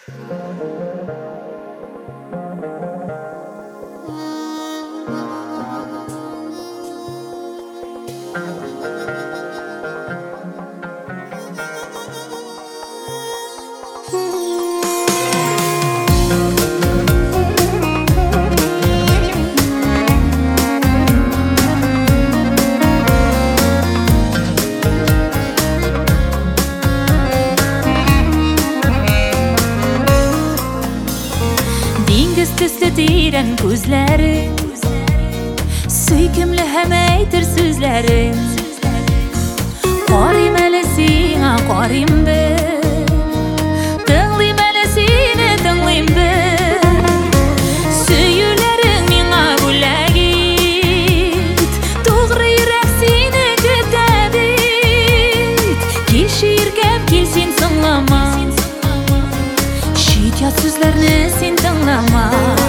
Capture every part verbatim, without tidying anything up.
Төсле тирән күзләрең, сөйкемле һәм әйтер сүзләрең. Карыйм әле сиңа, карыйм бел, тыңлыйм әле сине, тыңлыйм бел. Сөюләрең миңа бүләк ит, тугры йөрәк сине көтә бит. Кичергәм кил син соңлама, чит ят сүзләрне син тыңлама.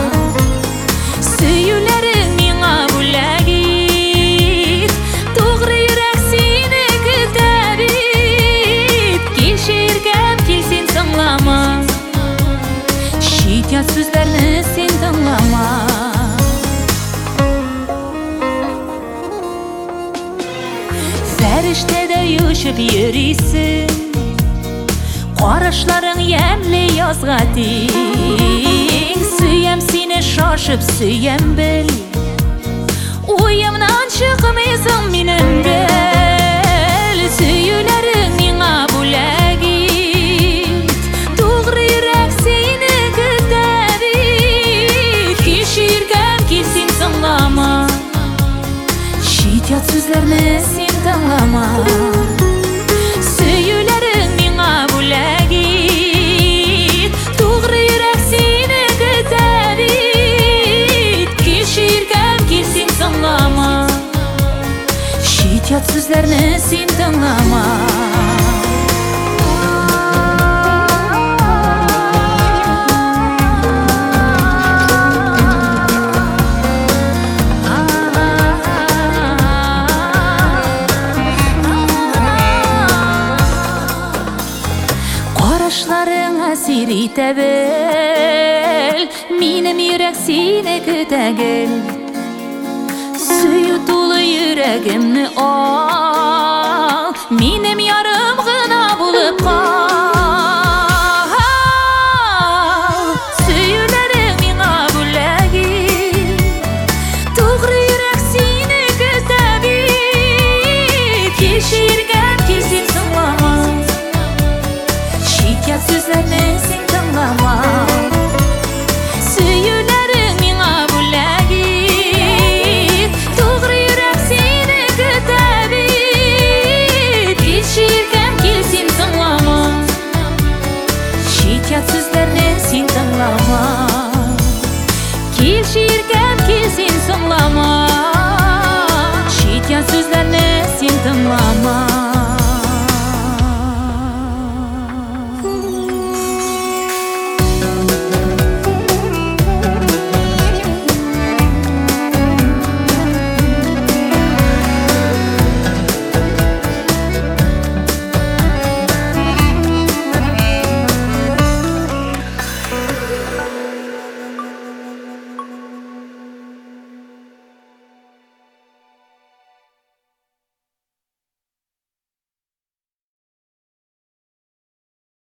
Сөюләрең миңа бүләк ит, тугры йөрәк сине көтә бит. Кичергәм кил син соңлама, чит ят сүзләрне син тыңлама. Фәрештәдәй очып йөрисең, карашларың ямьле язга тиң. Сөям сине шашып сөям бел, уемнан чыкмыйсың минем гел. Сөюләрең миңа бүләк ит, тугры йөрәк сине көтә бит. Кичергәм кил син соңлама, чит ят сүзләрне син тыңлама. Сөюләрең миңа бүләк ит, тугры йөрәк сине көтә бит. Кичергәм кил син соңлама, чит ят сүзләрне син тыңлама. Карашларың әсир итә бел, минем йөрәк сине көтә гел. Сөю тулы йөрәгемне ал,